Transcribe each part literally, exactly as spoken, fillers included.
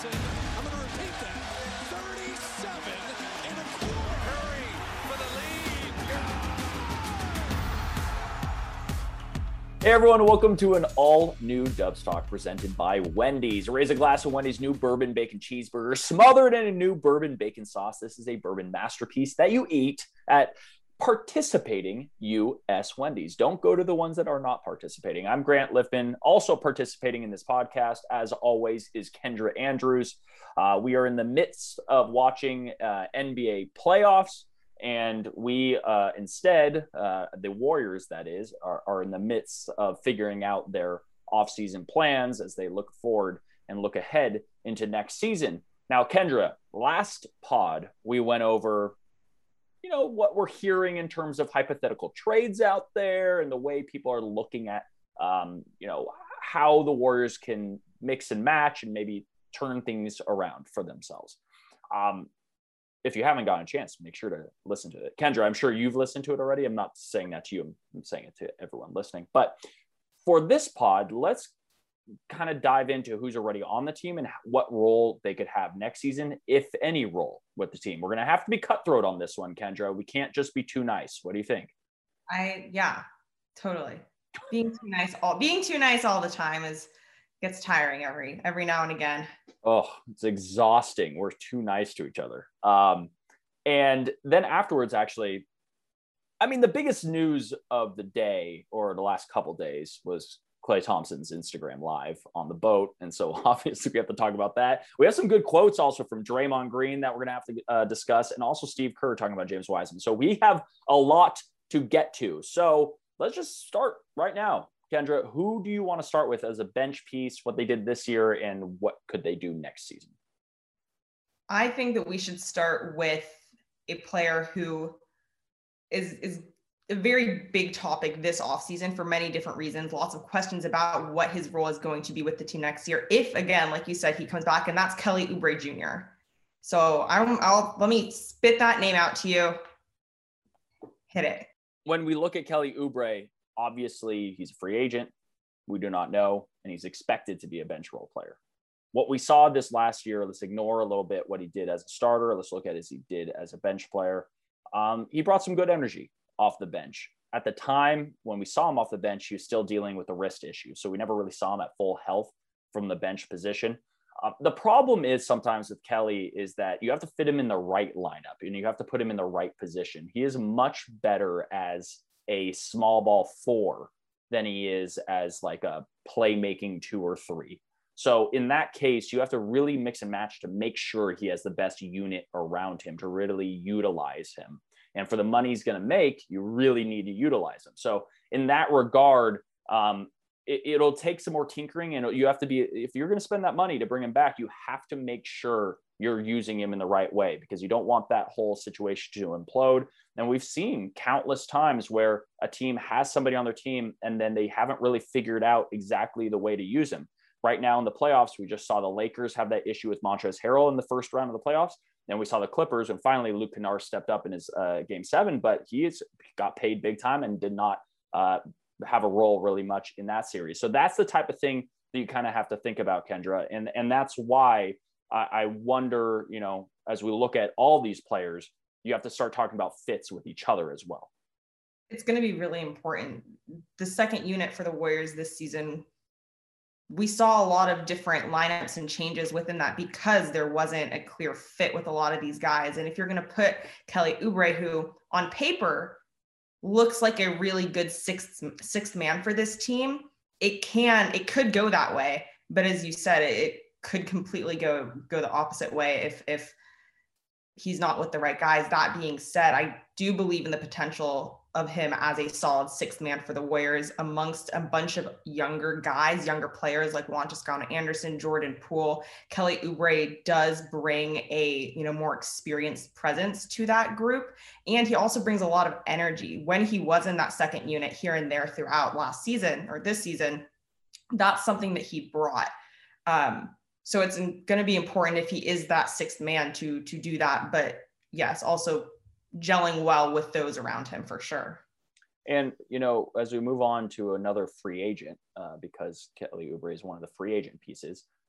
Anderson. I'm going to repeat that. thirty-seven and a quarter. Curry for the lead. Hey everyone, welcome to an all-new Dubs Talk presented by Wendy's. Raise a glass of Wendy's new bourbon bacon cheeseburger, smothered in a new bourbon bacon sauce. This is a bourbon masterpiece that you eat at participating U S Wendy's. Don't go to the ones that are not participating. I'm Grant Liffman. Also participating in this podcast, as always, is Kendra Andrews. Uh, we are in the midst of watching uh, N B A playoffs. And we uh, instead, uh, the Warriors, that is, are, are in the midst of figuring out their offseason plans as they look forward and look ahead into next season. Now, Kendra, last pod, we went over, you know, what we're hearing in terms of hypothetical trades out there and the way people are looking at, um, you know, how the Warriors can mix and match and maybe turn things around for themselves. Um, If you haven't gotten a chance, make sure to listen to it. Kendra, I'm sure you've listened to it already. I'm not saying that to you. I'm saying it to everyone listening. But for this pod, let's kind of dive into who's already on the team and what role they could have next season, if any role with the team. We're going to have to be cutthroat on this one, Kendra. We can't just be too nice. What do you think? I, yeah, totally. Being too nice, all being too nice all the time is gets tiring every, every now and again. Oh, it's exhausting. We're too nice to each other. Um, and then afterwards, actually, I mean, the biggest news of the day or the last couple days was Klay Thompson's Instagram live on the boat. And so obviously we have to talk about that. We have some good quotes also from Draymond Green that we're going to have to uh, discuss, and also Steve Kerr talking about James Wiseman. So we have a lot to get to. So let's just start right now. Kendra, who do you want to start with as a bench piece, what they did this year, and what could they do next season? I think that we should start with a player who is, is a very big topic this offseason for many different reasons. Lots of questions about what his role is going to be with the team next year. If, again, like you said, he comes back, and that's Kelly Oubre Junior So I'm, I'll let me spit that name out to you. Hit it. When we look at Kelly Oubre, obviously, he's a free agent. We do not know, and he's expected to be a bench role player. What we saw this last year, let's ignore a little bit what he did as a starter. Let's look at as he did as a bench player. Um, he brought some good energy off the bench. At the time, when we saw him off the bench, he was still dealing with a wrist issue, so we never really saw him at full health from the bench position. Uh, the problem is sometimes with Kelly is that you have to fit him in the right lineup, and you have to put him in the right position. He is much better as a small ball four than he is as like a playmaking two or three. So in that case, you have to really mix and match to make sure he has the best unit around him to really utilize him. And for the money he's going to make, you really need to utilize him. So in that regard, um, it, it'll take some more tinkering, and you have to be, if you're going to spend that money to bring him back, you have to make sure you're using him in the right way, because you don't want that whole situation to implode. And we've seen countless times where a team has somebody on their team and then they haven't really figured out exactly the way to use him. Right now in the playoffs, we just saw the Lakers have that issue with Montrezl Harrell in the first round of the playoffs. Then we saw the Clippers, and finally Luke Kennard stepped up in his uh, game seven, but he is, got paid big time and did not uh, have a role really much in that series. So that's the type of thing that you kind of have to think about, Kendra. And, and that's why I, I wonder, you know, as we look at all these players, you have to start talking about fits with each other as well. It's going to be really important. The second unit for the Warriors this season, we saw a lot of different lineups and changes within that because there wasn't a clear fit with a lot of these guys. And if you're going to put Kelly Oubre, who on paper looks like a really good sixth, sixth man for this team, it can, it could go that way. But as you said, it, it could completely go, go the opposite way if, if he's not with the right guys. That being said, I do believe in the potential of him as a solid sixth man for the Warriors amongst a bunch of younger guys, younger players like Juan Toscano Anderson, Jordan Poole. Kelly Oubre does bring a, you know, more experienced presence to that group. And he also brings a lot of energy. When he was in that second unit here and there throughout last season or this season, that's something that he brought. Um, so it's going to be important if he is that sixth man to, to do that. But yes, also gelling well with those around him for sure. And, you know, as we move on to another free agent, uh, because Kelly Oubre is one of the free agent pieces,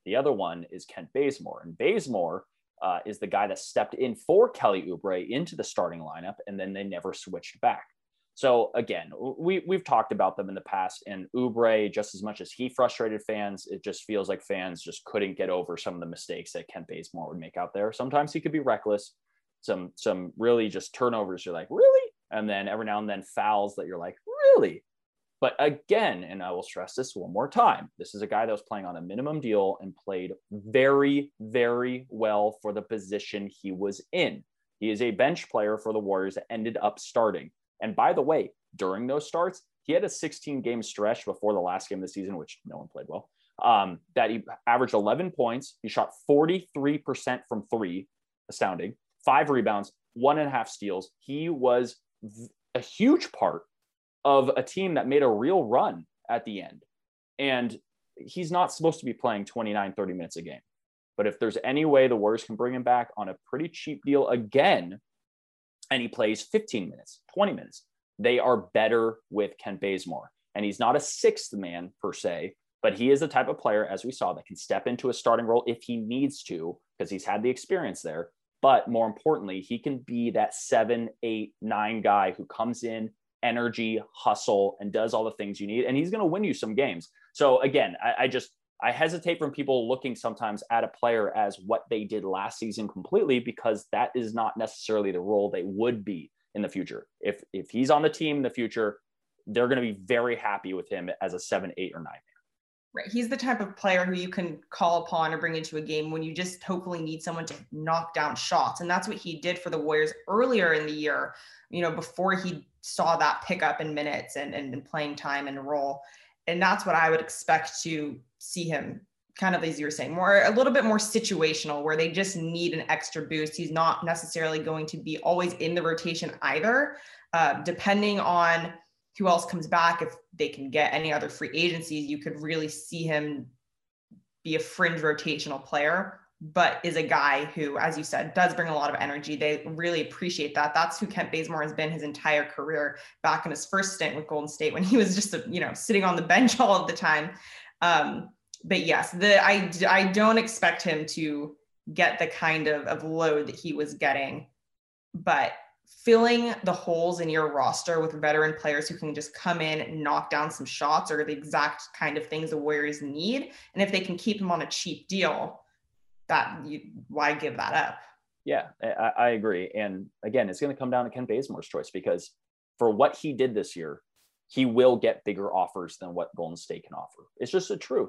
The other one is Kent Bazemore. And Bazemore uh, is the guy that stepped in for Kelly Oubre into the starting lineup, and then they never switched back. So again, we, we've talked about them in the past, and Oubre, just as much as he frustrated fans, it just feels like fans just couldn't get over some of the mistakes that Kent Bazemore would make out there. Sometimes he could be reckless, some, some really just turnovers. You're like, really? And then every now and then fouls that you're like, really? But again, and I will stress this one more time, this is a guy that was playing on a minimum deal and played very, very well for the position he was in. He is a bench player for the Warriors that ended up starting. And by the way, during those starts, he had a sixteen game stretch before the last game of the season, which no one played well, um, that he averaged eleven points. He shot forty-three percent from three, astounding, five rebounds, one and a half steals. He was a huge part of a team that made a real run at the end. And he's not supposed to be playing twenty-nine, thirty minutes a game. But if there's any way the Warriors can bring him back on a pretty cheap deal again, and he plays fifteen minutes, twenty minutes, they are better with Kent Bazemore. And he's not a sixth man per se, but he is the type of player, as we saw, that can step into a starting role if he needs to, because he's had the experience there. But more importantly, he can be that seven, eight, nine guy who comes in, energy, hustle, and does all the things you need. And he's going to win you some games. So again, I, I just, I hesitate from people looking sometimes at a player as what they did last season completely, because that is not necessarily the role they would be in the future. If if he's on the team in the future, they're going to be very happy with him as a seven, eight, or nine. Right. He's the type of player who you can call upon or bring into a game when you just hopefully need someone to knock down shots. And that's what he did for the Warriors earlier in the year, you know, before he saw that pickup in minutes and, and playing time and role. And that's what I would expect to see him kind of, as you were saying, more, a little bit more situational, where they just need an extra boost. He's not necessarily going to be always in the rotation either, uh, depending on who else comes back. If they can get any other free agencies, you could really see him be a fringe rotational player, but is a guy who, as you said, does bring a lot of energy. They really appreciate that. That's who Kent Bazemore has been his entire career, back in his first stint with Golden State when he was just, a, you know, sitting on the bench all of the time. Um, but yes, the I, I don't expect him to get the kind of, of load that he was getting, but filling the holes in your roster with veteran players who can just come in and knock down some shots are the exact kind of things the Warriors need. And if they can keep him on a cheap deal, that you, why give that up? Yeah, I, I agree. And again, it's going to come down to Kent Bazemore's choice, because for what he did this year, he will get bigger offers than what Golden State can offer. It's just the truth.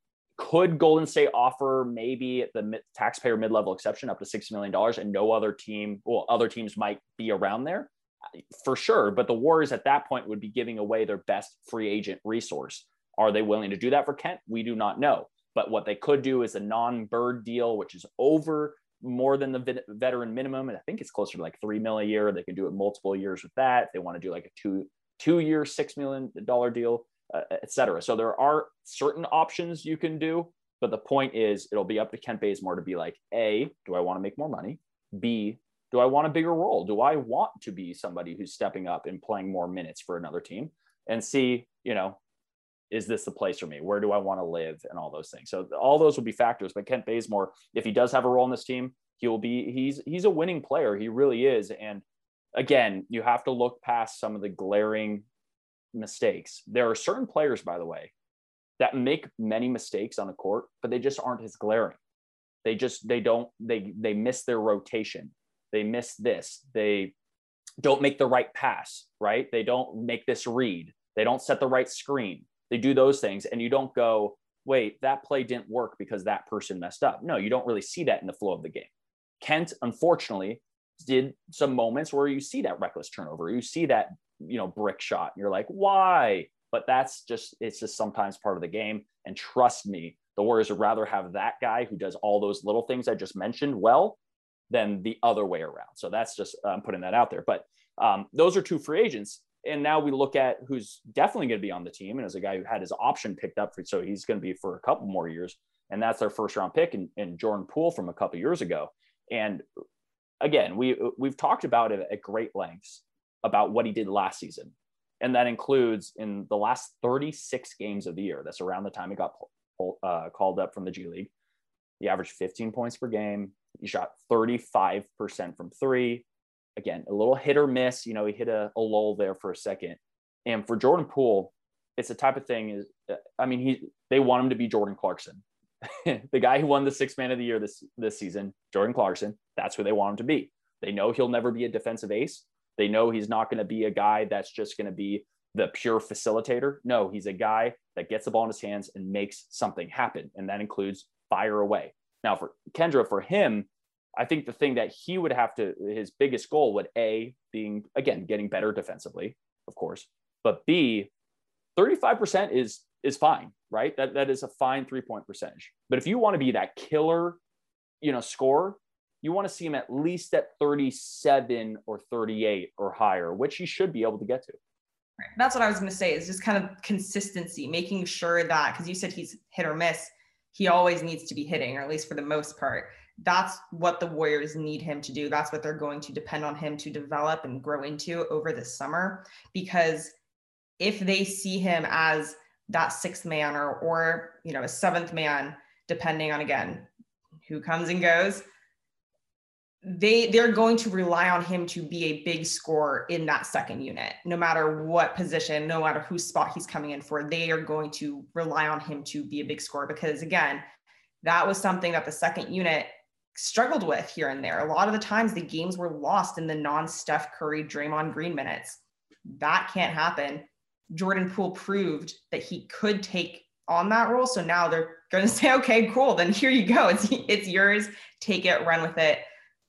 Could Golden State offer maybe the mid, taxpayer mid-level exception up to sixty million dollars, and no other team, well, other teams might be around there? For sure. But the Warriors at that point would be giving away their best free agent resource. Are they willing to do that for Kent? We do not know. But what they could do is a non-bird deal, which is over more than the veteran minimum. And I think it's closer to like three mil a year. They can do it multiple years with that. If they want to do like a two, two year, six million dollar deal, uh, et cetera. So there are certain options you can do, but the point is it'll be up to Kent Bazemore to be like, A, do I want to make more money? B, do I want a bigger role? Do I want to be somebody who's stepping up and playing more minutes for another team? And C, you know, is this the place for me? Where do I want to live? And all those things. So all those will be factors. But Kent Bazemore, if he does have a role in this team, he will be, he's, he's a winning player. He really is. And again, you have to look past some of the glaring mistakes. There are certain players, by the way, that make many mistakes on the court, but they just aren't as glaring. They just, they don't, they, they miss their rotation. They miss this. They don't make the right pass, right? They don't make this read. They don't set the right screen. They do those things. And you don't go, wait, that play didn't work because that person messed up. No, you don't really see that in the flow of the game. Kent, unfortunately, did some moments where you see that reckless turnover. You see that, you know, brick shot. And you're like, why? But that's just, it's just sometimes part of the game. And trust me, the Warriors would rather have that guy who does all those little things I just mentioned well than the other way around. So that's just, I'm um, putting that out there. But um, those are two free agents. And now we look at who's definitely going to be on the team. And as a guy who had his option picked up for, so he's going to be for a couple more years. And that's their first round pick in, in Jordan Poole from a couple years ago. And again, we, we've talked about it at great lengths about what he did last season. And that includes in the last thirty-six games of the year. That's around the time he got uh, called up from the G League. He averaged fifteen points per game. He shot thirty-five percent from three. Again, a little hit or miss. You know, he hit a, a lull there for a second. And for Jordan Poole, it's the type of thing is, I mean, he they want him to be Jordan Clarkson. The guy who won the sixth man of the year this, this season, Jordan Clarkson, that's who they want him to be. They know he'll never be a defensive ace. They know he's not going to be a guy that's just going to be the pure facilitator. No, he's a guy that gets the ball in his hands and makes something happen. And that includes fire away. Now for Kendra, for him, I think the thing that he would have to, his biggest goal would A, being, again, getting better defensively, of course, but B, thirty-five percent is, is fine, right? That, that is a fine three-point percentage. But if you want to be that killer, you know, scorer, you want to see him at least at thirty-seven or thirty-eight or higher, which he should be able to get to. Right. That's what I was going to say, is just kind of consistency, making sure that, because you said he's hit or miss, he always needs to be hitting, or at least for the most part. That's what the Warriors need him to do. That's what they're going to depend on him to develop and grow into over the summer. Because if they see him as that sixth man or, or, you know, a seventh man, depending on, again, who comes and goes, they they're going to rely on him to be a big scorer in that second unit, no matter what position, no matter whose spot he's coming in for. They are going to rely on him to be a big scorer, because again, that was something that the second unit struggled with here and there. A lot of the times the games were lost in the non-Steph Curry, Draymond Green minutes. That can't happen. Jordan Poole proved that he could take on that role. So now they're going to say, okay, cool. Then here you go. It's, it's yours. Take it, run with it.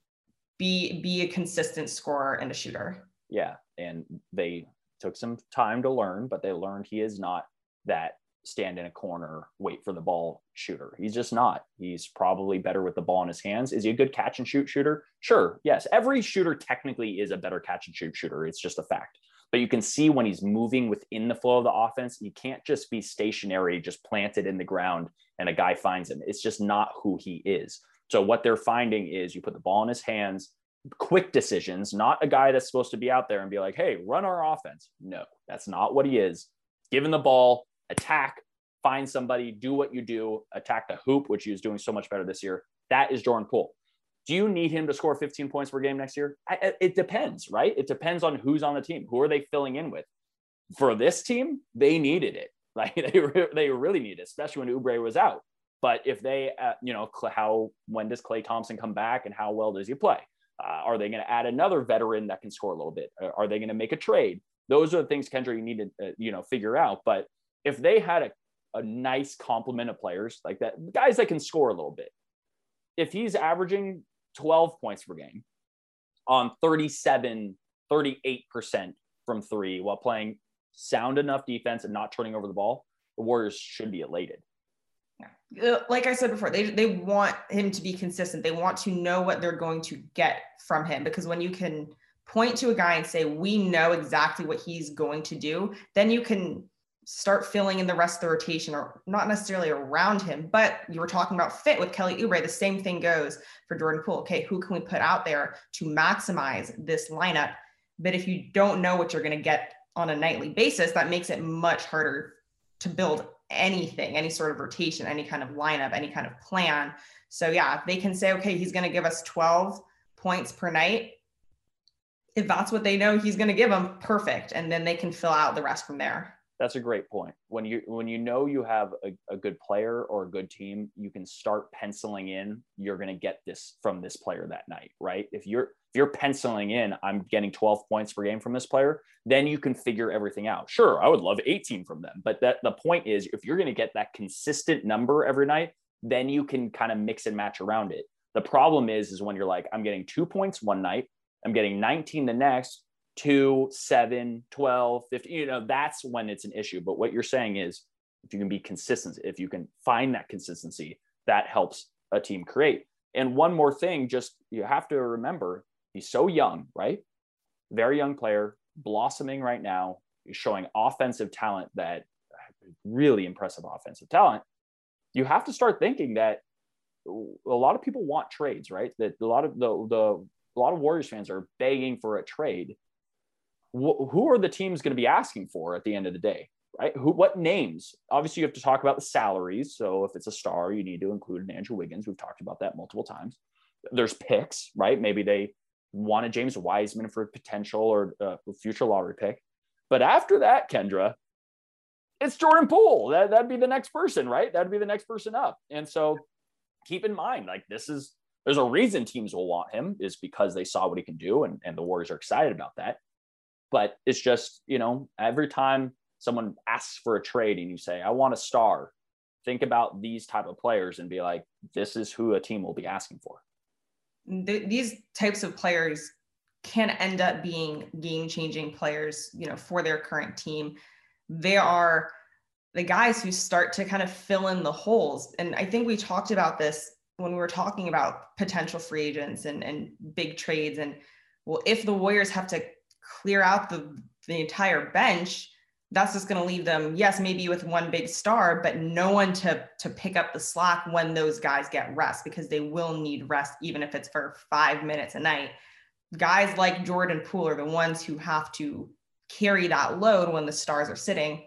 Be, be a consistent scorer and a shooter. Yeah. And they took some time to learn, but they learned he is not that stand in a corner, wait for the ball shooter. He's just not. He's probably better with the ball in his hands. Is he a good catch and shoot shooter? Sure. Yes. Every shooter technically is a better catch and shoot shooter. It's just a fact. But you can see when he's moving within the flow of the offense, he can't just be stationary, just planted in the ground and a guy finds him. It's just not who he is. So what they're finding is you put the ball in his hands, quick decisions, not a guy that's supposed to be out there and be like, hey, run our offense. No, that's not what he is. Given the ball, attack, find somebody, do what you do, attack the hoop, which he was doing so much better this year. That is Jordan Poole. Do you need him to score fifteen points per game next year? I, it depends, right? It depends on who's on the team. Who are they filling in with? For this team, they needed it. Like they, re- they really needed it, especially when Oubre was out. But if they, uh, you know, how, when does Klay Thompson come back and how well does he play? Uh, are they going to add another veteran that can score a little bit? Are they going to make a trade? Those are the things, Kendra, you need to, uh, you know, figure out. But if they had a, a nice complement of players like that, guys that can score a little bit, if he's averaging twelve points per game on thirty-seven, thirty-eight percent from three while playing sound enough defense and not turning over the ball, the Warriors should be elated. Yeah. Like I said before, they, they want him to be consistent. They want to know what they're going to get from him, because when you can point to a guy and say, we know exactly what he's going to do, then you can start filling in the rest of the rotation, or not necessarily around him, but you were talking about fit with Kelly Oubre. The same thing goes for Jordan Poole. Okay, who can we put out there to maximize this lineup? But if you don't know what you're going to get on a nightly basis, that makes it much harder to build anything, any sort of rotation, any kind of lineup, any kind of plan. So yeah, if they can say, okay, he's going to give us twelve points per night, if that's what they know he's going to give them, perfect. And then they can fill out the rest from there. That's a great point. When you when you know you have a, a good player or a good team, you can start penciling in, you're going to get this from this player that night, right? If you're if you're penciling in, I'm getting twelve points per game from this player, then you can figure everything out. Sure, I would love eighteen from them, but that the point is, if you're going to get that consistent number every night, then you can kind of mix and match around it. The problem is, is when you're like, I'm getting two points one night, I'm getting nineteen the next, two, seven, twelve, fifteen, you know, that's when it's an issue. But what you're saying is, if you can be consistent, if you can find that consistency, that helps a team create. And one more thing, just, you have to remember, he's so young, right? Very young player, blossoming right now. He's showing offensive talent, that really impressive offensive talent. You have to start thinking that a lot of people want trades, right? That a lot of the, the, a lot of Warriors fans are begging for a trade. Who are the teams going to be asking for at the end of the day? right? Who, what names? Obviously, you have to talk about the salaries. So if it's a star, you need to include an Andrew Wiggins. We've talked about that multiple times. There's picks, right? Maybe they want a James Wiseman for potential or a future lottery pick. But after that, Kendra, it's Jordan Poole. That, that'd be the next person, right? That'd be the next person up. And so keep in mind, like this is, there's a reason teams will want him is because they saw what he can do. And, and the Warriors are excited about that. But it's just, you know, every time someone asks for a trade and you say, I want a star, think about these type of players and be like, this is who a team will be asking for. Th- these types of players can end up being game-changing players, you know, for their current team. They are the guys who start to kind of fill in the holes. And I think we talked about this when we were talking about potential free agents and, and big trades. And well, if the Warriors have to clear out the, the entire bench, that's just going to leave them, yes, maybe with one big star, but no one to, to pick up the slack when those guys get rest, because they will need rest, even if it's for five minutes a night. Guys like Jordan Poole are the ones who have to carry that load when the stars are sitting.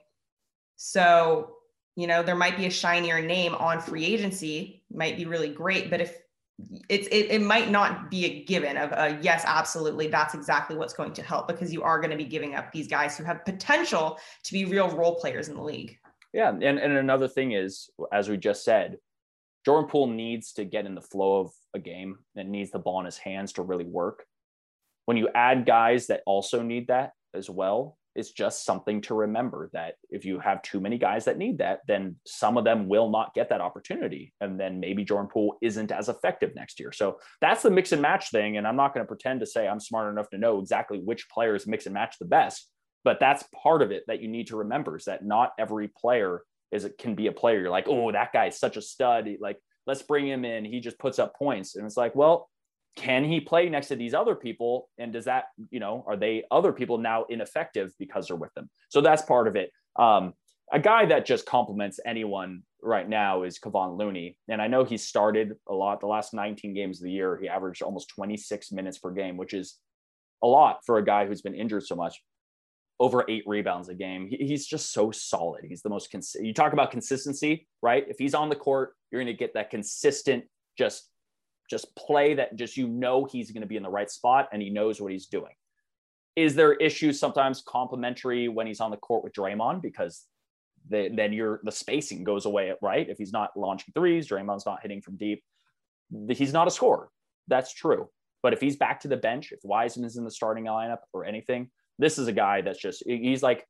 So, you know, there might be a shinier name on free agency, might be really great, but if it's, it, it might not be a given of a yes, absolutely. That's exactly what's going to help, because you are going to be giving up these guys who have potential to be real role players in the league. Yeah. And, and another thing is, as we just said, Jordan Poole needs to get in the flow of a game and needs the ball in his hands to really work. When you add guys that also need that as well, it's just something to remember that if you have too many guys that need that, then some of them will not get that opportunity. And then maybe Jordan Poole isn't as effective next year. So that's the mix and match thing. And I'm not going to pretend to say I'm smart enough to know exactly which players mix and match the best, but that's part of it that you need to remember, is that not every player is, it can be a player. You're like, oh, that guy is such a stud. Like, let's bring him in. He just puts up points. And it's like, well, can he play next to these other people? And does that, you know, are they other people now ineffective because they're with them? So that's part of it. Um, a guy that just compliments anyone right now is Kevon Looney. And I know he started a lot the last nineteen games of the year. He averaged almost twenty-six minutes per game, which is a lot for a guy who's been injured so much. Over eight rebounds a game. He, he's just so solid. He's the most, cons- you talk about consistency, right? If he's on the court, you're going to get that consistent, just just play that just, you know, he's going to be in the right spot and he knows what he's doing. Is there issues sometimes complimentary when he's on the court with Draymond, because the, then you're, the spacing goes away, right? If he's not launching threes, Draymond's not hitting from deep, he's not a scorer. That's true. But if he's back to the bench, if Wiseman's in the starting lineup or anything, this is a guy that's just, he's like,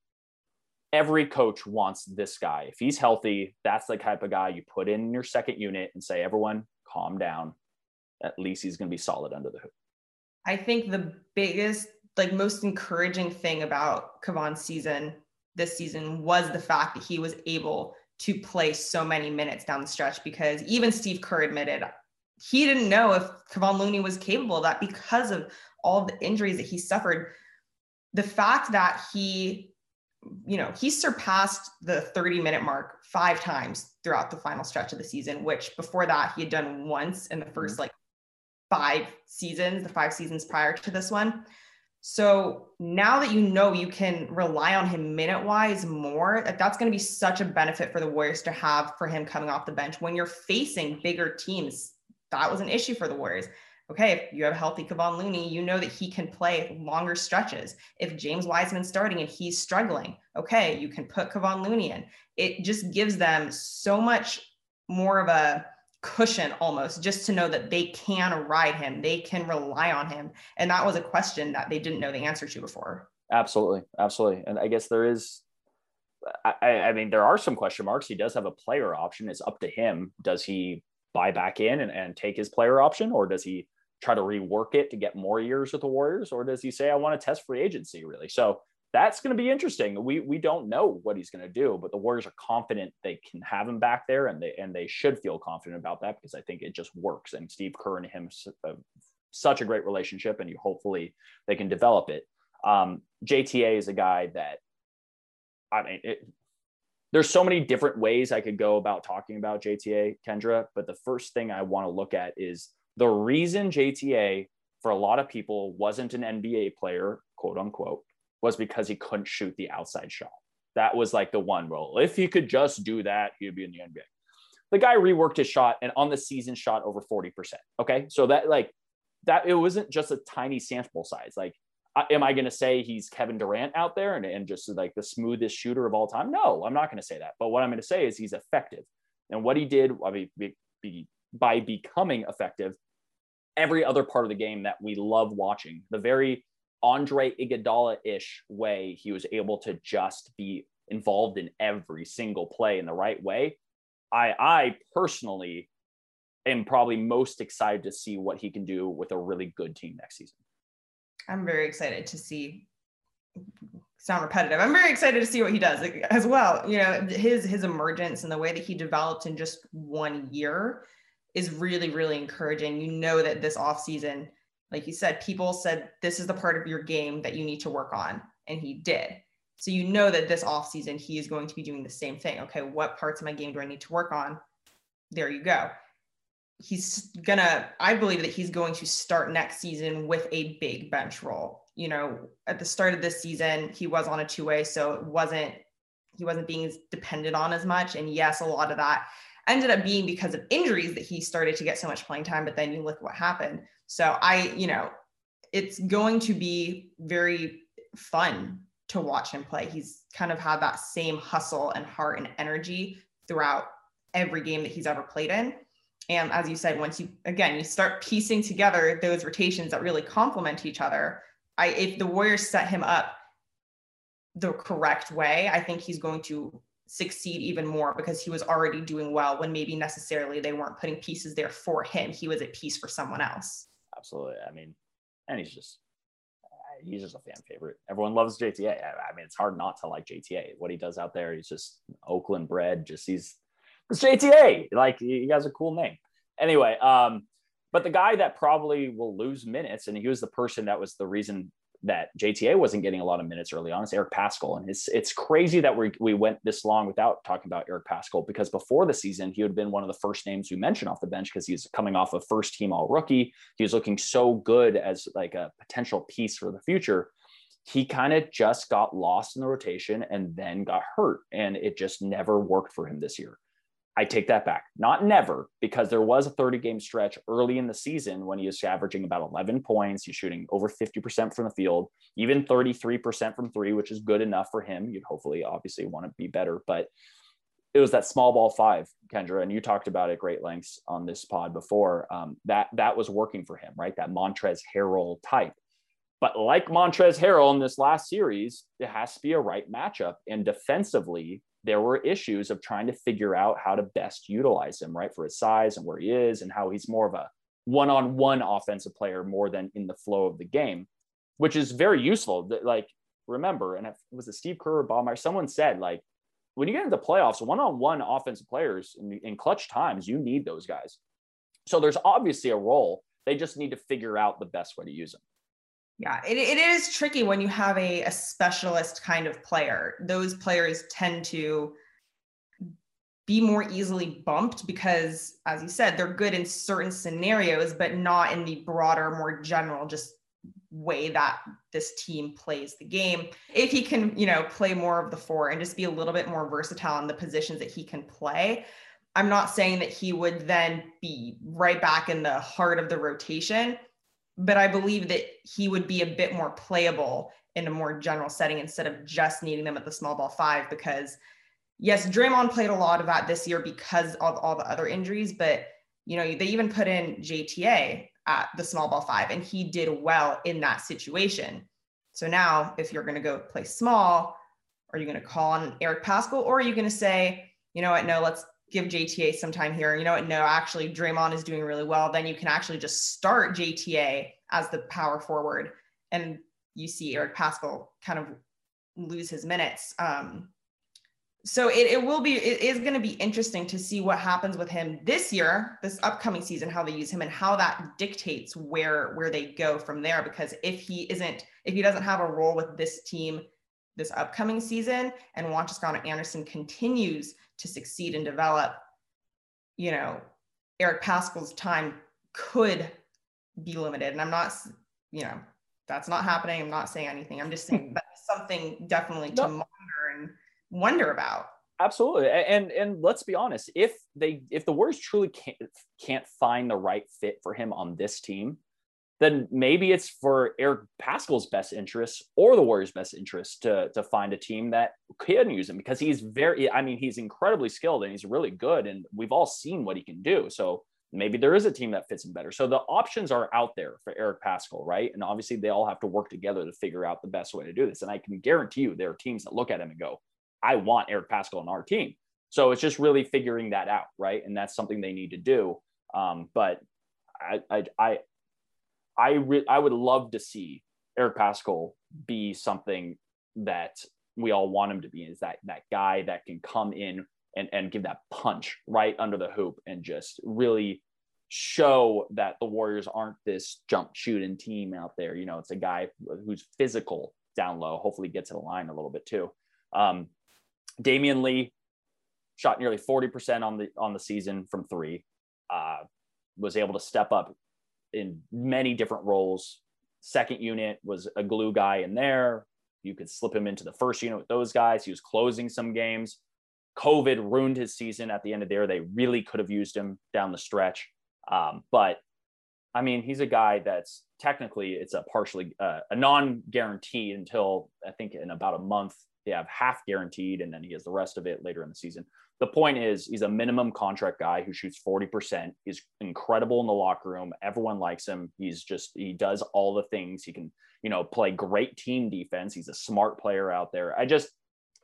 every coach wants this guy. If he's healthy, that's the type of guy you put in your second unit and say, everyone calm down. At least he's going to be solid under the hoop. I think the biggest, like most encouraging thing about Kevon's season this season was the fact that he was able to play so many minutes down the stretch, because even Steve Kerr admitted he didn't know if Kevon Looney was capable of that because of all the injuries that he suffered. The fact that he, you know, he surpassed the thirty minute mark five times throughout the final stretch of the season, which before that he had done once in the first mm-hmm. like five seasons, the five seasons prior to this one. So now that you know you can rely on him minute wise more, that that's going to be such a benefit for the Warriors to have for him coming off the bench when you're facing bigger teams. That was an issue for the Warriors. Okay, if you have a healthy Kevon Looney, you know that he can play longer stretches. If James Wiseman's starting and he's struggling, okay, you can put Kevon Looney in. It just gives them so much more of a cushion almost, just to know that they can ride him, they can rely on him. And that was a question that they didn't know the answer to before. Absolutely. Absolutely. And I guess there is, I, I mean, there are some question marks. He does have a player option. It's up to him. Does he buy back in and, and take his player option, or does he try to rework it to get more years with the Warriors? Or does he say, I want to test free agency really? So that's going to be interesting. We we don't know what he's going to do, but the Warriors are confident they can have him back there, and they and they should feel confident about that, because I think it just works. And Steve Kerr and him have such a great relationship, and you hopefully they can develop it. Um, J T A is a guy that, I mean, it, there's so many different ways I could go about talking about J T A, Kendra, but the first thing I want to look at is the reason J T A, for a lot of people, wasn't an N B A player, quote unquote, was because he couldn't shoot the outside shot. That was like the one role. If he could just do that, he'd be in the N B A. The guy reworked his shot and on the season shot over forty percent. Okay. So that like that, it wasn't just a tiny sample size. Like, am I going to say he's Kevin Durant out there and, and just like the smoothest shooter of all time? No, I'm not going to say that. But what I'm going to say is he's effective. And what he did I mean, be, be, by becoming effective, every other part of the game that we love watching, the very Andre Iguodala-ish way he was able to just be involved in every single play in the right way. I, I personally am probably most excited to see what he can do with a really good team next season. I'm very excited to see, sound repetitive. I'm very excited to see what he does as well. You know, his, his emergence and the way that he developed in just one year is really, really encouraging. You know that this offseason, like you said, people said, this is the part of your game that you need to work on. And he did. So you know that this offseason, he is going to be doing the same thing. Okay, what parts of my game do I need to work on? There you go. He's gonna, I believe that he's going to start next season with a big bench role. You know, at the start of this season, he was on a two-way, so it wasn't, he wasn't being dependent on as much. And yes, a lot of that ended up being because of injuries that he started to get so much playing time, but then you look at what happened. So I, you know, it's going to be very fun to watch him play. He's kind of had that same hustle and heart and energy throughout every game that he's ever played in. And as you said, once you, again, you start piecing together those rotations that really complement each other, I, if the Warriors set him up the correct way, I think he's going to succeed even more because he was already doing well when maybe necessarily they weren't putting pieces there for him. He was a piece for someone else. Absolutely. I mean, and he's just, he's just a fan favorite. Everyone loves J T A. I mean, it's hard not to like J T A. What he does out there, he's just Oakland bred. Just he's it's J T A. Like he has a cool name. Anyway, um, but the guy that probably will lose minutes, and he was the person that was the reason that J T A wasn't getting a lot of minutes early on, is Eric Paschall. And it's it's crazy that we we went this long without talking about Eric Paschall, because before the season, he would have been one of the first names we mentioned off the bench because he's coming off a first team all rookie. He was looking so good as like a potential piece for the future. He kind of just got lost in the rotation and then got hurt, and it just never worked for him this year. I take that back. Not never, because there was a thirty game stretch early in the season when he was averaging about eleven points. He's shooting over fifty percent from the field, even thirty-three percent from three, which is good enough for him. You'd hopefully obviously want to be better, but it was that small ball five, Kendra, and you talked about it great lengths on this pod before. Um, that, that was working for him, right? That Montrezl Harrell type. But like Montrezl Harrell in this last series, it has to be a right matchup. And defensively, there were issues of trying to figure out how to best utilize him, right, for his size and where he is and how he's more of a one-on-one offensive player more than in the flow of the game, which is very useful. Like, remember, and it was it Steve Kerr or Bob Myers, someone said, like, when you get into playoffs, one-on-one offensive players in, in clutch times, you need those guys. So there's obviously a role. They just need to figure out the best way to use them. Yeah, it, it is tricky when you have a, a specialist kind of player. Those players tend to be more easily bumped because, as you said, they're good in certain scenarios, but not in the broader, more general, just way that this team plays the game. If he can, you know, play more of the four and just be a little bit more versatile in the positions that he can play, I'm not saying that he would then be right back in the heart of the rotation, but I believe that he would be a bit more playable in a more general setting instead of just needing them at the small ball five, because yes, Draymond played a lot of that this year because of all the other injuries, but you know, they even put in J T A at the small ball five and he did well in that situation. So now if you're going to go play small, are you going to call on Eric Paschall, or are you going to say, you know what, no, let's give J T A some time here. You know what, no, actually Draymond is doing really well. Then you can actually just start J T A as the power forward and you see Eric Paschall kind of lose his minutes. Um, So it, it will be, it is going to be interesting to see what happens with him this year, this upcoming season, how they use him and how that dictates where, where they go from there. Because if he isn't, if he doesn't have a role with this team this upcoming season and Juan Toscano Anderson continues to succeed and develop, you know, Eric Paschall's time could be limited. And I'm not, you know, that's not happening. I'm not saying anything. I'm just saying that's something definitely to no. monitor and wonder about. Absolutely. And and let's be honest, if they if the Warriors truly can't can't find the right fit for him on this team, then maybe it's for Eric Paschall's best interest or the Warriors' best interest to to find a team that can use him, because he's very, I mean, he's incredibly skilled and he's really good, and we've all seen what he can do. So maybe there is a team that fits him better. So the options are out there for Eric Paschall, right? And obviously they all have to work together to figure out the best way to do this. And I can guarantee you there are teams that look at him and go, I want Eric Paschall on our team. So it's just really figuring that out, right? And that's something they need to do. Um, but I, I, I, I, re- I would love to see Eric Paschall be something that we all want him to be, is that that guy that can come in and, and give that punch right under the hoop and just really show that the Warriors aren't this jump shooting team out there. You know, it's a guy who's physical down low, hopefully get to the line a little bit too. Um, Damian Lee shot nearly forty percent on the on the season from three, uh, was able to step up in many different roles. Second unit was a glue guy in there. You could slip him into the first unit with those guys. He was closing some games. COVID ruined his season at the end of the year. They really could have used him down the stretch. Um, but I mean, he's a guy that's technically, it's a partially uh, a non-guaranteed until I think in about a month. They have half guaranteed, and then he has the rest of it later in the season. The point is, he's a minimum contract guy who shoots forty percent. He's incredible in the locker room. Everyone likes him. He's just, he does all the things. He can, you know, play great team defense. He's a smart player out there. I just,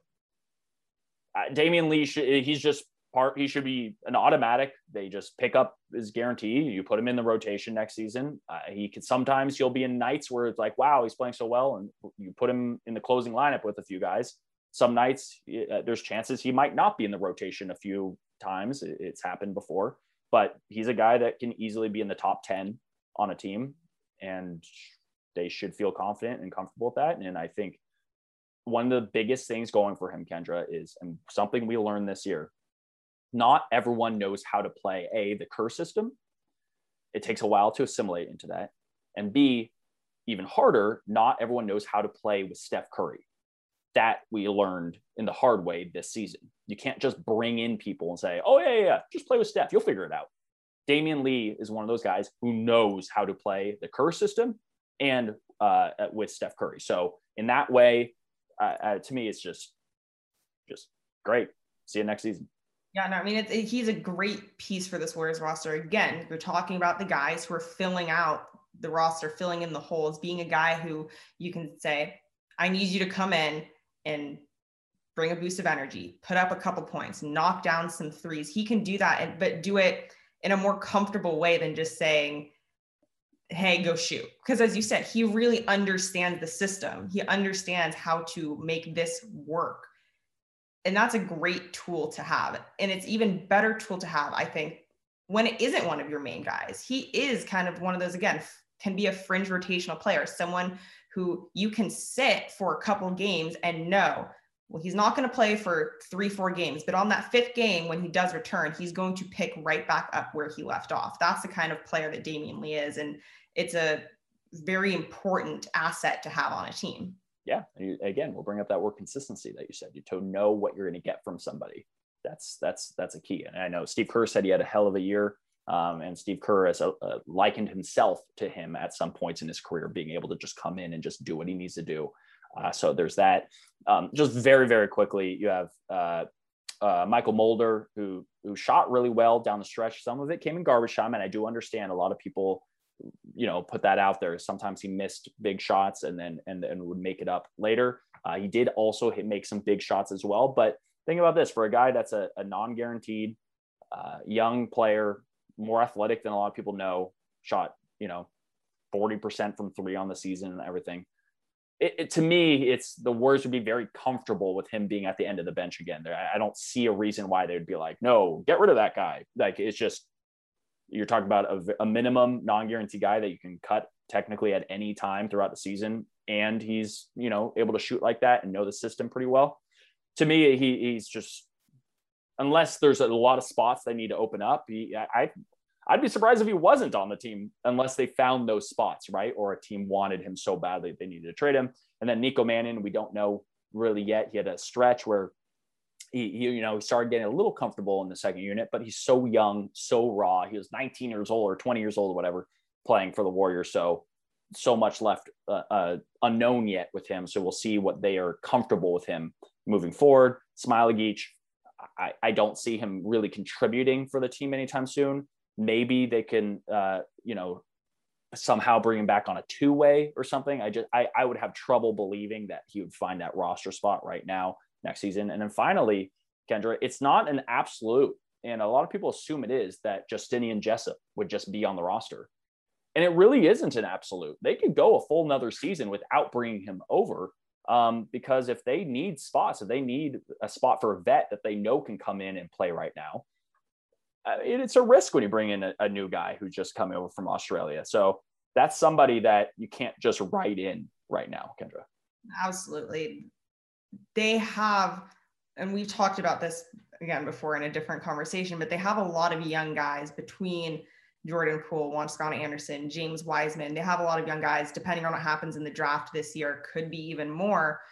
uh, Damian Lee, should, he's just part, he should be an automatic. They just pick up his guarantee. You put him in the rotation next season. Uh, he could, sometimes you'll be in nights where it's like, wow, he's playing so well. And you put him in the closing lineup with a few guys. Some nights uh, there's chances he might not be in the rotation a few times. It, it's happened before, but he's a guy that can easily be in the top ten on a team, and they should feel confident and comfortable with that. And I think one of the biggest things going for him, Kendra, is, and something we learned this year, not everyone knows how to play A, the Kerr system. It takes a while to assimilate into that. And B, even harder, not everyone knows how to play with Steph Curry. That we learned in the hard way this season. You can't just bring in people and say, oh, yeah, yeah, yeah, just play with Steph. You'll figure it out. Damian Lee is one of those guys who knows how to play the Kerr system and uh, with Steph Curry. So in that way, uh, uh, to me, it's just, just great. See you next season. Yeah, no, I mean, it's, it, he's a great piece for this Warriors roster. Again, you're talking about the guys who are filling out the roster, filling in the holes, being a guy who you can say, I need you to come in and bring a boost of energy, put up a couple points, knock down some threes. He can do that, and, but do it in a more comfortable way than just saying, hey, go shoot. Because as you said, he really understands the system. He understands how to make this work. And that's a great tool to have. And it's even better tool to have, I think, when it isn't one of your main guys. He is kind of one of those, again, can be a fringe rotational player, someone who you can sit for a couple games and know, well, he's not going to play for three, four games, but on that fifth game, when he does return, he's going to pick right back up where he left off. That's the kind of player that Damian Lee is. And it's a very important asset to have on a team. Yeah. Again, we'll bring up that word consistency that you said, you to know what you're going to get from somebody. That's, that's, that's a key. And I know Steve Kerr said he had a hell of a year. Um, and Steve Kerr has uh, likened himself to him at some points in his career, being able to just come in and just do what he needs to do. Uh, so there's that. Um, just very, very quickly, you have uh, uh, Michael Mulder, who who shot really well down the stretch. Some of it came in garbage time, and I do understand a lot of people, you know, put that out there. Sometimes he missed big shots and then and, and would make it up later. Uh, he did also hit, make some big shots as well. But think about this, for a guy that's a, a non-guaranteed uh, young player, more athletic than a lot of people know, shot, you know, forty percent from three on the season and everything. It, it, to me, it's the Warriors would be very comfortable with him being at the end of the bench again. There, I, I don't see a reason why they would be like, no, get rid of that guy. Like, it's just, you're talking about a, a minimum non-guaranteed guy that you can cut technically at any time throughout the season. And he's, you know, able to shoot like that and know the system pretty well. To me, he, he's just, unless there's a lot of spots they need to open up, he, I, I'd be surprised if he wasn't on the team unless they found those spots, right? Or a team wanted him so badly they needed to trade him. And then Nico Mannion, we don't know really yet. He had a stretch where he, he, you know, he started getting a little comfortable in the second unit, but he's so young, so raw. He was nineteen years old or twenty years old or whatever, playing for the Warriors. So, so much left uh, uh, unknown yet with him. So we'll see what they are comfortable with him moving forward. Smailagic, I, I don't see him really contributing for the team anytime soon. Maybe they can, uh, you know, somehow bring him back on a two-way or something. I just, I, I would have trouble believing that he would find that roster spot right now next season. And then finally, Kendra, it's not an absolute, and a lot of people assume it is, that Justinian Jessup would just be on the roster. And it really isn't an absolute. They could go a full another season without bringing him over, um, because if they need spots, if they need a spot for a vet that they know can come in and play right now, uh, it, it's a risk when you bring in a, a new guy who's just coming over from Australia. So that's somebody that you can't just write in right now, Kendra. Absolutely. They have, and we've talked about this again before in a different conversation, but they have a lot of young guys between Jordan Poole, Juan Toscano Anderson, James Wiseman. They have a lot of young guys, depending on what happens in the draft this year, could be even more.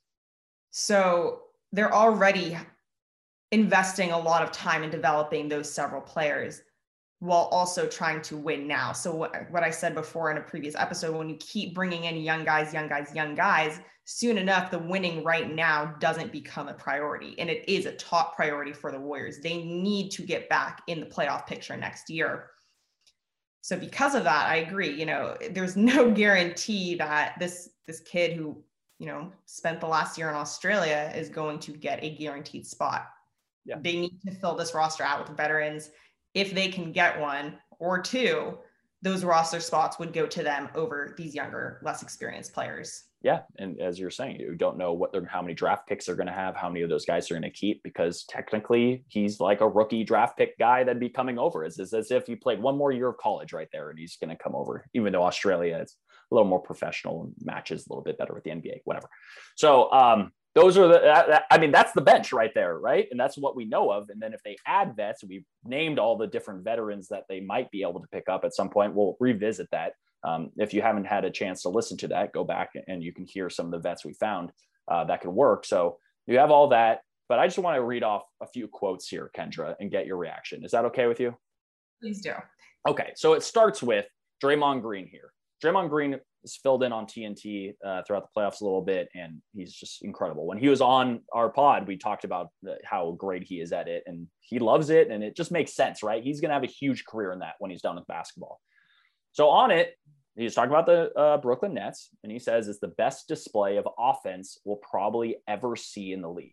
So they're already investing a lot of time in developing those several players while also trying to win now. So what, what I said before in a previous episode, when you keep bringing in young guys, young guys, young guys, soon enough, the winning right now doesn't become a priority. And it is a top priority for the Warriors. They need to get back in the playoff picture next year. So because of that, I agree, you know, there's no guarantee that this, this kid who, you know, spent the last year in Australia is going to get a guaranteed spot. Yeah. They need to fill this roster out with veterans. If they can get one or two, those roster spots would go to them over these younger, less experienced players. Yeah. And as you're saying, you don't know what they're, how many draft picks they're going to have, how many of those guys are going to keep, because technically he's like a rookie draft pick guy that'd be coming over. It's, it's as if he played one more year of college right there and he's going to come over, even though Australia is a little more professional and matches a little bit better with the N B A, whatever. So um, those are the, that, that, I mean, that's the bench right there. Right. And that's what we know of. And then if they add vets, we've named all the different veterans that they might be able to pick up at some point. We'll revisit that. Um, if you haven't had a chance to listen to that, go back and you can hear some of the vets we found uh, that could work. So you have all that, but I just want to read off a few quotes here, Kendra, and get your reaction. Is that okay with you? Please do. Okay. So it starts with Draymond Green here. Draymond Green is filled in on T N T uh, throughout the playoffs a little bit, and he's just incredible. When he was on our pod, we talked about the, how great he is at it, and he loves it, and it just makes sense, right? He's going to have a huge career in that when he's done with basketball. So on it, he's talking about the uh, Brooklyn Nets, and he says it's the best display of offense we'll probably ever see in the league.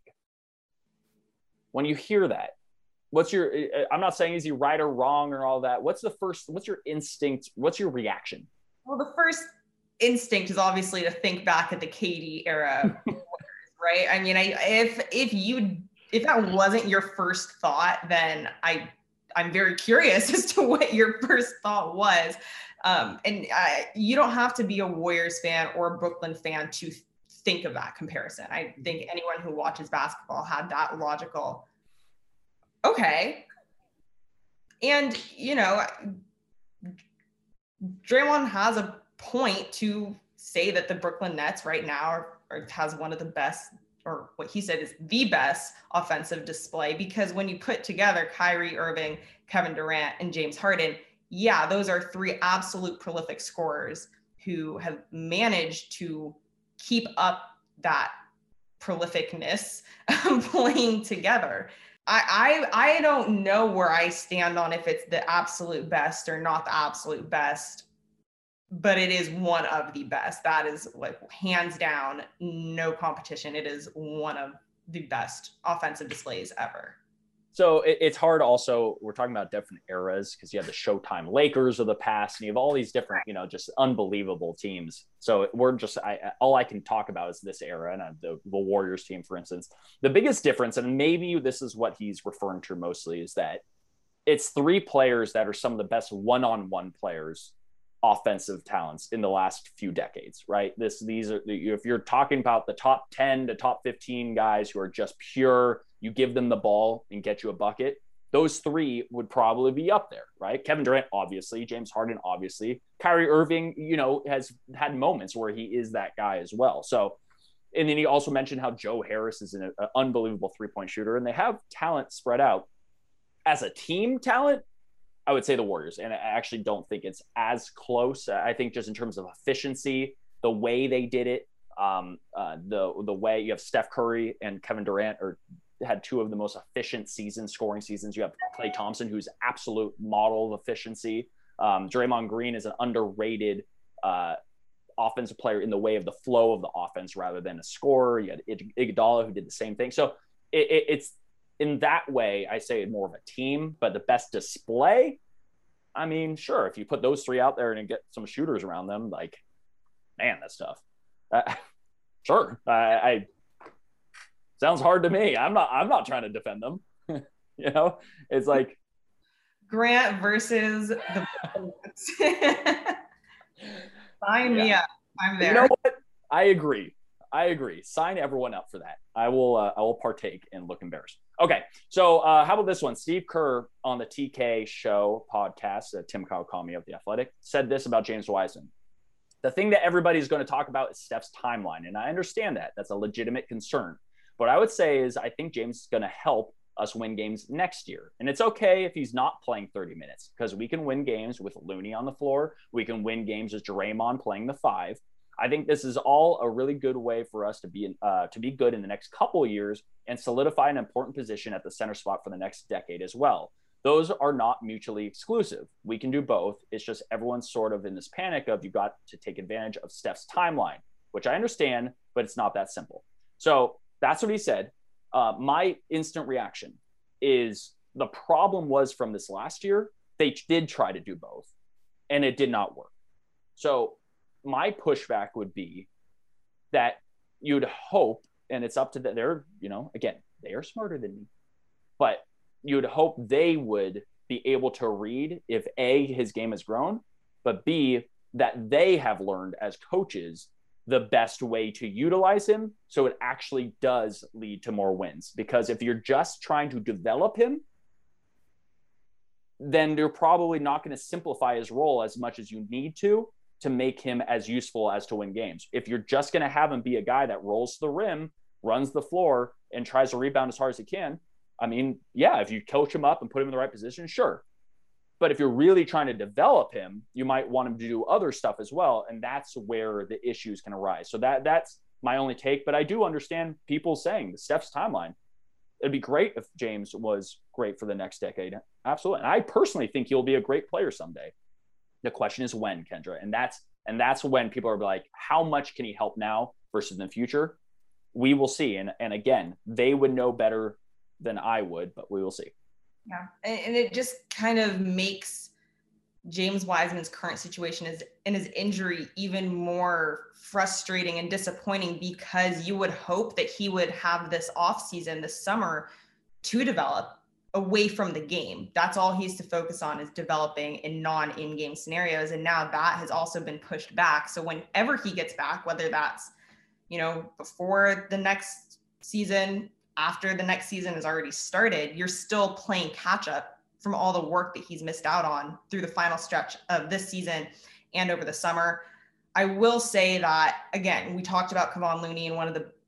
When you hear that, what's your, I'm not saying is he right or wrong or all that. What's the first, what's your instinct? What's your reaction? Well, the first instinct is obviously to think back at the K D era, right? I mean, I, if, if you, if that wasn't your first thought, then I, I'm very curious as to what your first thought was. Um, and uh, you don't have to be a Warriors fan or a Brooklyn fan to think of that comparison. I think anyone who watches basketball had that logical, okay. And, you know, Draymond has a point to say that the Brooklyn Nets right now are, are, has one of the best, or what he said is the best offensive display, because when you put together Kyrie Irving, Kevin Durant, and James Harden, yeah, those are three absolute prolific scorers who have managed to keep up that prolificness playing together. I, I I don't know where I stand on if it's the absolute best or not the absolute best, but it is one of the best. That is like hands down, no competition. It is one of the best offensive displays ever. So it, it's hard also, we're talking about different eras because you have the Showtime Lakers of the past and you have all these different, you know, just unbelievable teams. So we're just, I, all I can talk about is this era and the, the Warriors team, for instance. The biggest difference, and maybe this is what he's referring to mostly, is that it's three players that are some of the best one-on-one players, offensive talents in the last few decades, right? This, these are, if you're talking about the top ten to top fifteen guys who are just pure, you give them the ball and get you a bucket, those three would probably be up there, right? Kevin Durant, obviously, James Harden, obviously, Kyrie Irving, you know, has had moments where he is that guy as well. So And then he also mentioned how Joe Harris is an, an unbelievable three-point shooter, and they have talent spread out. As a team talent, I would say the Warriors, and I actually don't think it's as close. I think just in terms of efficiency, the way they did it, um, uh, the the way you have Steph Curry and Kevin Durant are had two of the most efficient season scoring seasons. You have Klay Thompson, who's absolute model of efficiency. Um, Draymond Green is an underrated uh, offensive player in the way of the flow of the offense rather than a scorer. You had Iguodala, who did the same thing. So it, it, it's in that way, I say more of a team, but the best display, I mean, sure, if you put those three out there and get some shooters around them, like, man, that's tough. Uh, sure. I, I sounds hard to me. I'm not, I'm not trying to defend them. You know, it's like Grant versus the sign yeah. me up. I'm there. You know what? I agree. I agree. Sign everyone up for that. I will. Uh, I will partake and look embarrassed. Okay. So uh, how about this one? Steve Kerr on the T K Show podcast, uh, Tim Kawakami of The Athletic, said this about James Wiseman. The thing that everybody's going to talk about is Steph's timeline, and I understand that. That's a legitimate concern. What I would say is I think James is going to help us win games next year. And it's okay if he's not playing thirty minutes, because we can win games with Looney on the floor. We can win games with Draymond playing the five. I think this is all a really good way for us to be uh, to be good in the next couple of years and solidify an important position at the center spot for the next decade as well. Those are not mutually exclusive. We can do both. It's just everyone's sort of in this panic of you got to take advantage of Steph's timeline, which I understand, but it's not that simple. So that's what he said. Uh, my instant reaction is the problem was from this last year, they did try to do both and it did not work. So my pushback would be that you'd hope, and it's up to them, they're, you know, again, they are smarter than me, but you'd hope they would be able to read if A, his game has grown, but B, that they have learned as coaches the best way to utilize him so it actually does lead to more wins. Because if you're just trying to develop him, then you're probably not going to simplify his role as much as you need to to make him as useful as to win games. If you're just going to have him be a guy that rolls to the rim, runs the floor, and tries to rebound as hard as he can, I mean, yeah, if you coach him up and put him in the right position, sure. But if you're really trying to develop him, you might want him to do other stuff as well. And that's where the issues can arise. So that that's my only take. But I do understand people saying the Steph's timeline. It'd be great if James was great for the next decade. Absolutely. And I personally think he'll be a great player someday. The question is when, Kendra. And that's and that's when people are like, how much can he help now versus in the future? We will see. And and again, they would know better than I would, but we will see. Yeah. And it just kind of makes James Wiseman's current situation is in his injury even more frustrating and disappointing, because you would hope that he would have this off season, this summer, to develop away from the game. That's all he's to focus on, is developing in non in-game scenarios. And now that has also been pushed back. So whenever he gets back, whether that's, you know, before the next season, after the next season has already started, you're still playing catch up from all the work that he's missed out on through the final stretch of this season and over the summer. I will say that, again, we talked about Kevon Looney, and one of the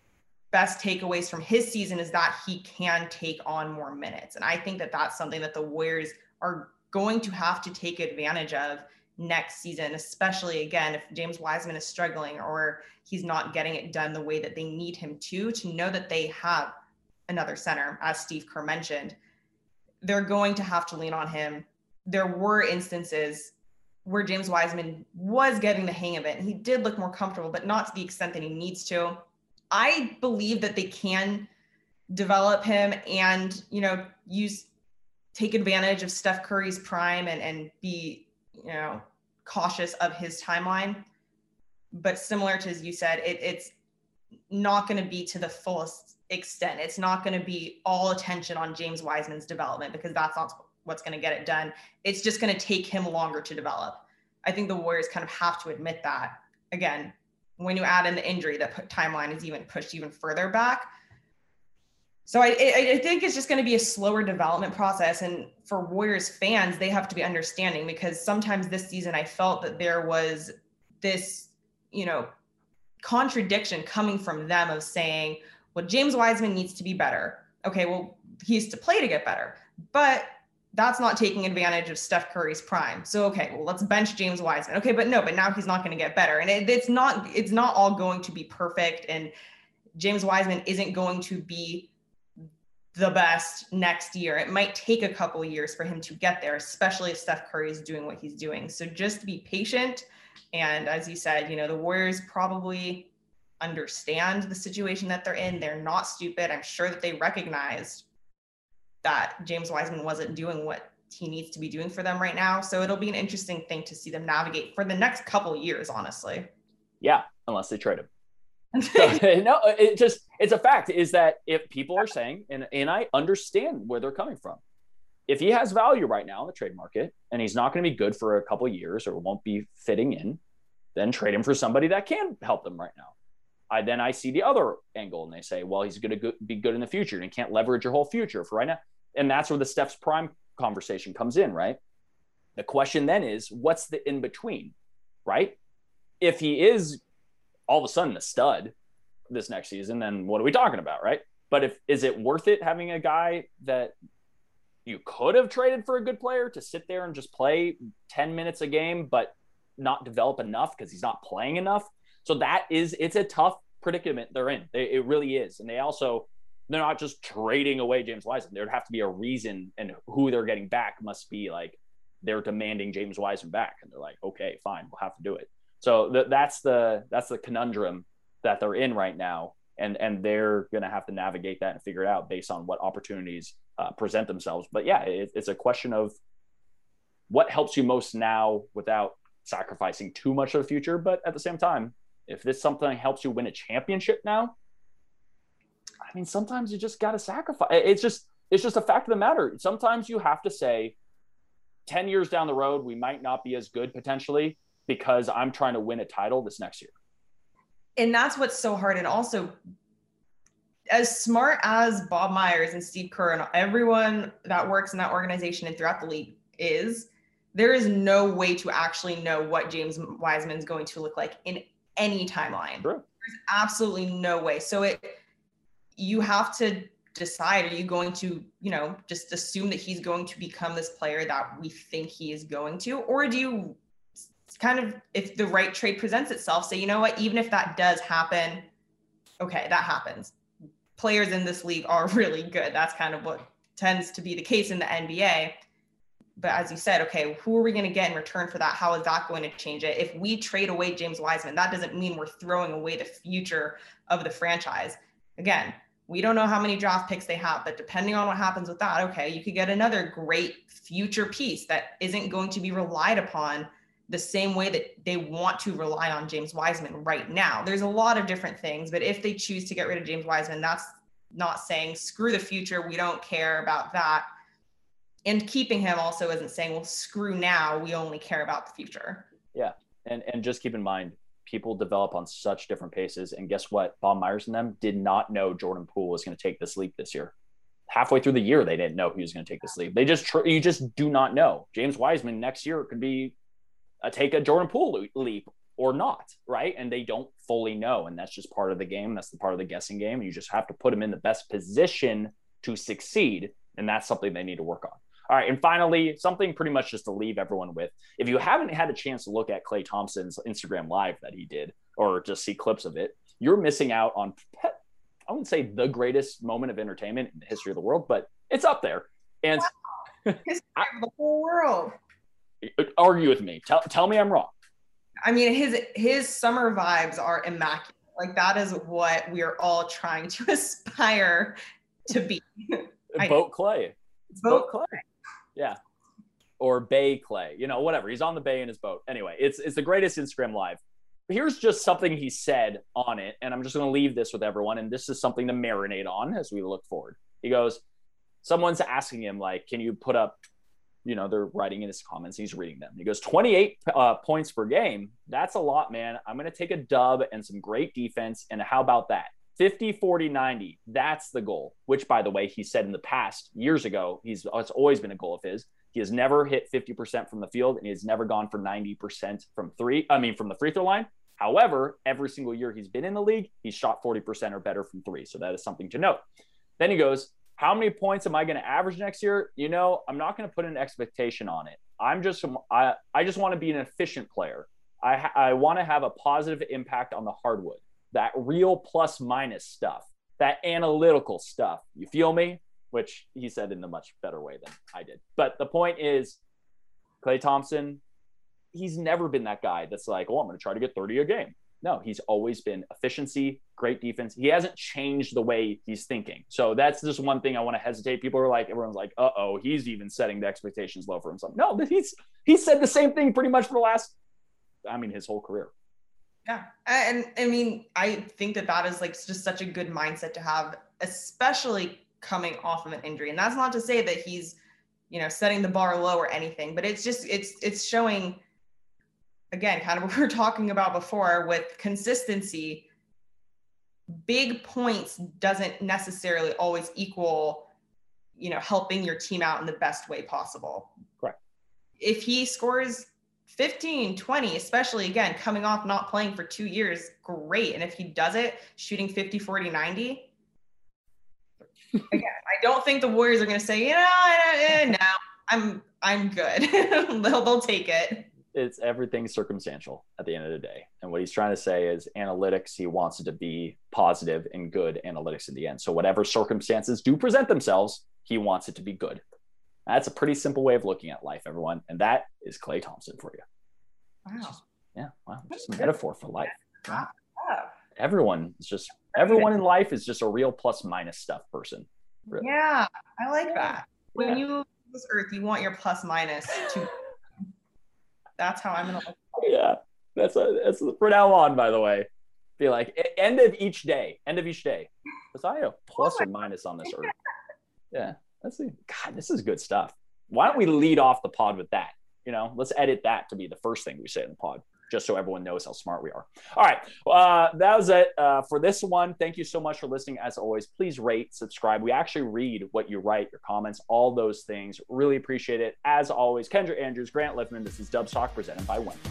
best takeaways from his season is that he can take on more minutes. And I think that that's something that the Warriors are going to have to take advantage of next season, especially, again, if James Wiseman is struggling or he's not getting it done the way that they need him to, to know that they have another center, as Steve Kerr mentioned. They're going to have to lean on him. There were instances where James Wiseman was getting the hang of it, and he did look more comfortable, but not to the extent that he needs to. I believe that they can develop him and, you know, use, take advantage of Steph Curry's prime and, and be, you know, cautious of his timeline. But similar to, as you said, it, it's not going to be to the fullest extent. It's not going to be all attention on James Wiseman's development, because that's not what's going to get it done. It's just going to take him longer to develop. I think the Warriors kind of have to admit that. Again, when you add in the injury, that timeline is even pushed even further back. So I, I, I think it's just going to be a slower development process. And for Warriors fans, they have to be understanding, because sometimes this season I felt that there was this, you know, contradiction coming from them of saying, well, James Wiseman needs to be better. Okay, well, he used to play to get better, but that's not taking advantage of Steph Curry's prime. So, okay, well, let's bench James Wiseman. Okay, but no, but now he's not going to get better. And it, it's not, it's not all going to be perfect. And James Wiseman isn't going to be the best next year. It might take a couple of years for him to get there, especially if Steph Curry is doing what he's doing. So just be patient. And as you said, you know, the Warriors probably understand the situation that they're in. They're not stupid. I'm sure that they recognized that James Wiseman wasn't doing what he needs to be doing for them right now. So it'll be an interesting thing to see them navigate for the next couple of years, honestly. Yeah, unless they trade him. So, no, it just, it's a fact is that if people are saying, and, and I understand where they're coming from, if he has value right now in the trade market and he's not going to be good for a couple of years or won't be fitting in, then trade him for somebody that can help them right now. I then I see the other angle and they say, well, he's going to be good in the future and you can't leverage your whole future for right now. And that's where the Steph's prime conversation comes in, right? The question then is, what's the in between, right? If he is all of a sudden a stud this next season, then what are we talking about, right? But if is it worth it having a guy that you could have traded for a good player to sit there and just play ten minutes a game, but not develop enough because he's not playing enough? So that is, it's a tough predicament they're in. They, it really is. And they also, they're not just trading away James Wiseman. There'd have to be a reason, and who they're getting back must be like, they're demanding James Wiseman back. And they're like, okay, fine, we'll have to do it. So th- that's the, that's the conundrum that they're in right now. And, and they're going to have to navigate that and figure it out based on what opportunities uh, present themselves. But yeah, it, it's a question of what helps you most now without sacrificing too much of the future. But at the same time, if this something helps you win a championship now, I mean, sometimes you just got to sacrifice. It's just, it's just a fact of the matter. Sometimes you have to say ten years down the road, we might not be as good potentially because I'm trying to win a title this next year. And that's what's so hard. And also, as smart as Bob Myers and Steve Kerr and everyone that works in that organization and throughout the league is, there is no way to actually know what James Wiseman is going to look like in any timeline. Sure. There's absolutely no way. So it, you have to decide, are you going to, you know, just assume that he's going to become this player that we think he is going to, or do you kind of, if the right trade presents itself, say, you know what, even if that does happen, okay, that happens. Players in this league are really good. That's kind of what tends to be the case in the N B A. But as you said, okay, who are we going to get in return for that? How is that going to change it? If we trade away James Wiseman, that doesn't mean we're throwing away the future of the franchise. Again, we don't know how many draft picks they have, but depending on what happens with that, okay, you could get another great future piece that isn't going to be relied upon the same way that they want to rely on James Wiseman right now. There's a lot of different things, but if they choose to get rid of James Wiseman, that's not saying screw the future, we don't care about that. And keeping him also isn't saying, well, screw now, we only care about the future. Yeah. And and just keep in mind, people develop on such different paces. And guess what? Bob Myers and them did not know Jordan Poole was going to take this leap this year. Halfway through the year, they didn't know he was going to take this leap. They just, tr- you just do not know. James Wiseman next year could be a take a Jordan Poole leap or not, right? And they don't fully know. And that's just part of the game. That's the part of the guessing game. You just have to put him in the best position to succeed. And that's something they need to work on. All right. And finally, something pretty much just to leave everyone with. If you haven't had a chance to look at Klay Thompson's Instagram Live that he did, or just see clips of it, you're missing out on, I wouldn't say the greatest moment of entertainment in the history of the world, but it's up there. And wow. History of the whole world. Argue with me. Tell, tell me I'm wrong. I mean, his, his summer vibes are immaculate. Like, that is what we're all trying to aspire to be. Boat Klay. It's Boat Boat Klay. Yeah. Or Bay Klay, you know, whatever. He's on the bay in his boat. Anyway, it's it's the greatest Instagram Live. Here's just something he said on it, and I'm just going to leave this with everyone, and this is something to marinate on as we look forward. He goes, someone's asking him, like, can you put up, you know, they're writing in his comments, he's reading them. He goes, twenty-eight uh, points per game. That's a lot, man. I'm going to take a dub and some great defense, and how about that? fifty, forty, ninety. That's the goal, which, by the way, he said in the past, years ago, he's it's always been a goal of his. He has never hit fifty percent from the field, and he has never gone for ninety percent from three. I mean, from the free throw line. However, every single year he's been in the league, he's shot forty percent or better from three. So that is something to note. Then he goes, how many points am I going to average next year? You know, I'm not going to put an expectation on it. I'm just, I, I just want to be an efficient player. I, I want to have a positive impact on the hardwood, that real plus minus stuff, that analytical stuff. You feel me? Which he said in a much better way than I did. But the point is, Klay Thompson, he's never been that guy that's like, oh, I'm going to try to get thirty a game. No, he's always been efficiency, great defense. He hasn't changed the way he's thinking. So that's just one thing I want to hesitate. People are like, everyone's like, uh-oh, he's even setting the expectations low for himself. No, he's he's said the same thing pretty much for the last, I mean, his whole career. Yeah. And I mean, I think that that is like just such a good mindset to have, especially coming off of an injury. And that's not to say that he's, you know, setting the bar low or anything, but it's just, it's, it's showing, again, kind of what we were talking about before with consistency. Big points doesn't necessarily always equal, you know, helping your team out in the best way possible. Correct. If he scores fifteen, twenty, especially again, coming off not playing for two years, great. And if he does it, shooting fifty, forty, ninety, again, I don't think the Warriors are going to say, you know, no, I'm, I'm good. they'll, they'll take it. It's everything circumstantial at the end of the day. And what he's trying to say is analytics, he wants it to be positive and good analytics in the end. So whatever circumstances do present themselves, he wants it to be good. That's a pretty simple way of looking at life, everyone. And that is Klay Thompson for you. Wow. Just, yeah. Wow. Just a metaphor for life. Wow. Everyone is just, everyone in life is just a real plus minus stuff person. Really. Yeah. I like that. When Yeah. you leave this earth, you want your plus minus to, that's how I'm going to look. Yeah. That's, a, that's a, for now on, by the way. Be like, end of each day, end of each day. Was I a plus or minus on this earth? Yeah. That's a, God, this is good stuff. Why don't we lead off the pod with that? You know, let's edit that to be the first thing we say in the pod, just so everyone knows how smart we are. All right. Uh, that was it uh, for this one. Thank you so much for listening. As always, please rate, subscribe. We actually read what you write, your comments, all those things. Really appreciate it. As always, Kendra Andrews, Grant Liffman. This is Dubs Talk presented by Wendy's.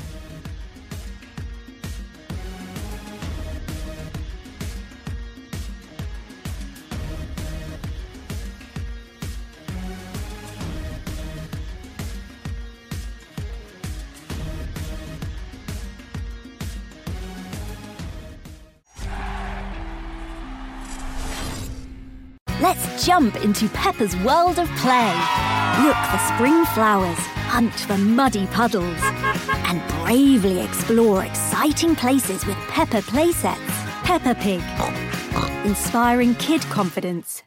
Let's jump into Peppa's world of play. Look for spring flowers, hunt for muddy puddles, and bravely explore exciting places with Peppa playsets. Peppa Pig, inspiring kid confidence.